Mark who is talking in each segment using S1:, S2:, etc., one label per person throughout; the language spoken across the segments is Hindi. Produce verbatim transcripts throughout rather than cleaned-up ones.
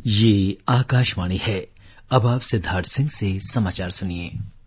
S1: ये आकाशवाणी है। अब आप सिद्धार्थ सिंह से समाचार सुनिए।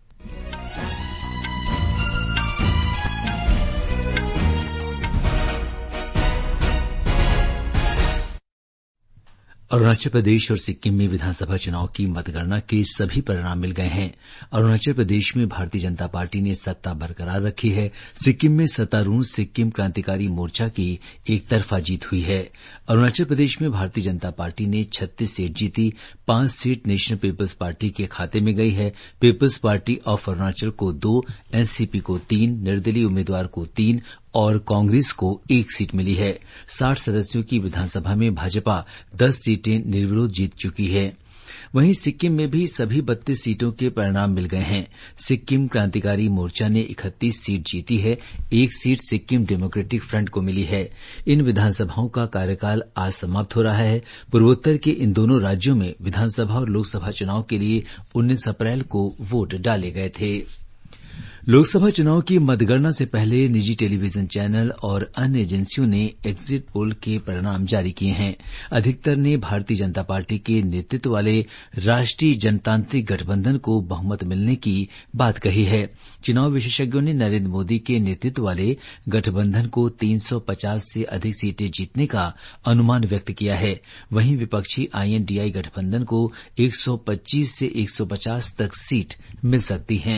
S1: अरुणाचल प्रदेश और सिक्किम में विधानसभा चुनाव की मतगणना के सभी परिणाम मिल गए हैं। अरुणाचल प्रदेश में भारतीय जनता पार्टी ने सत्ता बरकरार रखी है। सिक्किम में सत्तारूढ़ सिक्किम क्रांतिकारी मोर्चा की एक तरफा जीत हुई है। अरुणाचल प्रदेश में भारतीय जनता पार्टी ने छत्तीस सीट जीती, पांच सीट नेशनल पीपल्स पार्टी के खाते में गई है। पीपल्स पार्टी ऑफ अरुणाचल को दो, एनसीपी को तीन, निर्दलीय उम्मीदवार को तीन और कांग्रेस को एक सीट मिली है। साठ सदस्यों की विधानसभा में भाजपा दस सीटें निर्विरोध जीत चुकी है। वहीं सिक्किम में भी सभी बत्तीस सीटों के परिणाम मिल गए हैं। सिक्किम क्रांतिकारी मोर्चा ने इकतीस सीट जीती है, एक सीट सिक्किम डेमोक्रेटिक फ्रंट को मिली है। इन विधानसभाओं का कार्यकाल आज समाप्त हो रहा है। पूर्वोत्तर के इन दोनों राज्यों में विधानसभा और लोकसभा चुनाव के लिए उन्नीस अप्रैल को वोट डाले गए थे। लोकसभा चुनाव की मतगणना से पहले निजी टेलीविजन चैनल और अन्य एजेंसियों ने एग्जिट पोल के परिणाम जारी किए हैं। अधिकतर ने भारतीय जनता पार्टी के नेतृत्व वाले राष्ट्रीय जनतांत्रिक गठबंधन को बहुमत मिलने की बात कही है। चुनाव विशेषज्ञों ने नरेंद्र मोदी के नेतृत्व वाले गठबंधन को तीन सौ पचास से अधिक सीटें जीतने का अनुमान व्यक्त किया है। वहीं विपक्षी आईएनडीआई गठबंधन को एक सौ पच्चीस से एक सौ पचास तक सीट मिल सकती हैं।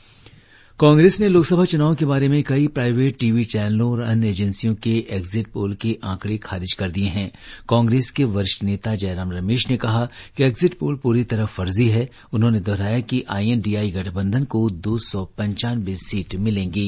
S1: कांग्रेस ने लोकसभा चुनाव के बारे में कई प्राइवेट टीवी चैनलों और अन्य एजेंसियों के एग्जिट पोल के आंकड़े खारिज कर दिए हैं। कांग्रेस के वरिष्ठ नेता जयराम रमेश ने कहा कि एग्जिट पोल पूरी तरह फर्जी है। उन्होंने दोहराया कि आईएनडीआई गठबंधन को दो सौ पंचानवे सीट मिलेंगी।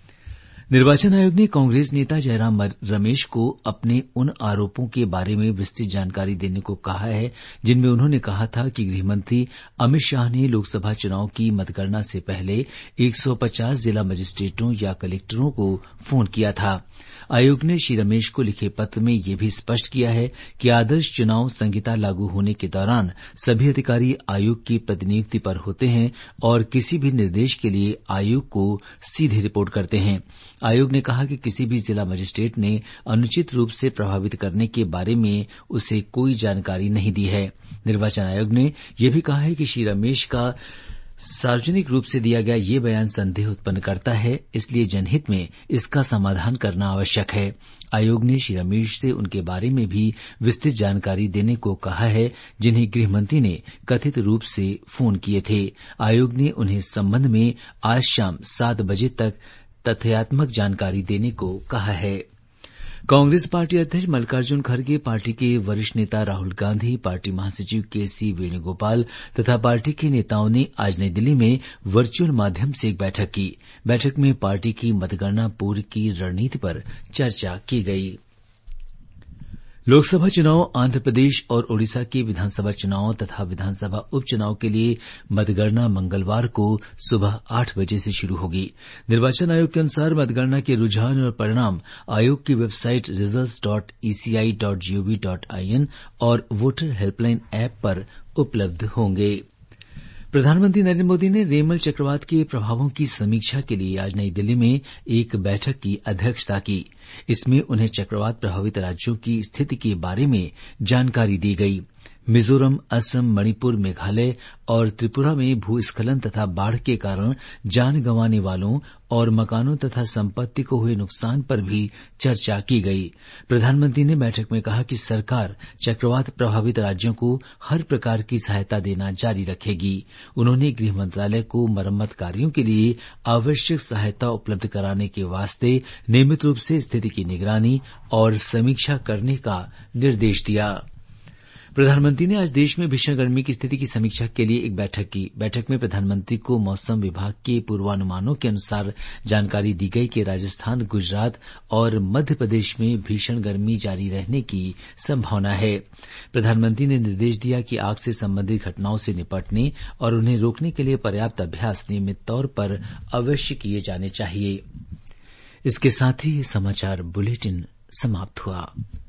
S1: निर्वाचन आयोग ने कांग्रेस नेता जयराम रमेश को अपने उन आरोपों के बारे में विस्तृत जानकारी देने को कहा है जिनमें उन्होंने कहा था कि गृहमंत्री अमित शाह ने लोकसभा चुनाव की मतगणना से पहले एक सौ पचास जिला मजिस्ट्रेटों या कलेक्टरों को फोन किया था। आयोग ने श्री रमेश को लिखे पत्र में यह भी स्पष्ट किया है कि आदर्श चुनाव संहिता लागू होने के दौरान सभी अधिकारी आयोग की प्रतिनियुक्ति पर होते हैं और किसी भी निर्देश के लिए आयोग को सीधे रिपोर्ट करते हैं। आयोग ने कहा कि किसी भी जिला मजिस्ट्रेट ने अनुचित रूप से प्रभावित करने के बारे में उसे कोई जानकारी नहीं दी है। निर्वाचन आयोग ने यह भी कहा है कि श्री रमेश का सार्वजनिक रूप से दिया गया ये बयान संदेह उत्पन्न करता है, इसलिए जनहित में इसका समाधान करना आवश्यक है। आयोग ने श्री रमेश से उनके बारे में भी विस्तृत जानकारी देने को कहा है जिन्हें गृहमंत्री ने कथित रूप से फोन किए थे। आयोग ने उन्हें इस संबंध में आज शाम सात बजे तक तथ्यात्मक जानकारी देने को कहा है। कांग्रेस पार्टी अध्यक्ष मल्लिकार्जुन खड़गे, पार्टी के वरिष्ठ नेता राहुल गांधी, पार्टी महासचिव के सी वेणुगोपाल तथा पार्टी के नेताओं ने आज नई दिल्ली में वर्चुअल माध्यम से एक बैठक की। बैठक में पार्टी की मतगणना पूर्व की रणनीति पर चर्चा की गई। लोकसभा चुनाव, आंध्र प्रदेश और ओडिशा के विधानसभा चुनाव तथा विधानसभा उपचुनाव के लिए मतगणना मंगलवार को सुबह आठ बजे से शुरू होगी। निर्वाचन आयोग के अनुसार मतगणना के रुझान और परिणाम आयोग की website results dot ECI dot GOV dot IN और वोटर हेल्पलाइन ऐप पर उपलब्ध होंगे। प्रधानमंत्री नरेंद्र मोदी ने रेमल चक्रवात के प्रभावों की समीक्षा के लिए आज नई दिल्ली में एक बैठक की अध्यक्षता की। इसमें उन्हें चक्रवात प्रभावित राज्यों की स्थिति के बारे में जानकारी दी गई। मिजोरम, असम, मणिपुर, मेघालय और त्रिपुरा में भूस्खलन तथा बाढ़ के कारण जान गंवाने वालों और मकानों तथा संपत्ति को हुए नुकसान पर भी चर्चा की गई। प्रधानमंत्री ने बैठक में कहा कि सरकार चक्रवात प्रभावित राज्यों को हर प्रकार की सहायता देना जारी रखेगी। उन्होंने गृह मंत्रालय को मरम्मत कार्यों के लिए आवश्यक सहायता उपलब्ध कराने के वास्ते नियमित रूप से स्थिति की निगरानी और समीक्षा करने का निर्देश दिया। प्रधानमंत्री ने आज देश में भीषण गर्मी की स्थिति की समीक्षा के लिए एक बैठक की। बैठक में प्रधानमंत्री को मौसम विभाग के पूर्वानुमानों के अनुसार जानकारी दी गई कि राजस्थान, गुजरात और मध्य प्रदेश में भीषण गर्मी जारी रहने की संभावना है। प्रधानमंत्री ने निर्देश दिया कि आग से संबंधित घटनाओं से निपटने और उन्हें रोकने के लिए पर्याप्त अभ्यास नियमित तौर पर अवश्य किए जाने चाहिए। इसके साथ ही समाचार बुलेटिन समाप्त हुआ।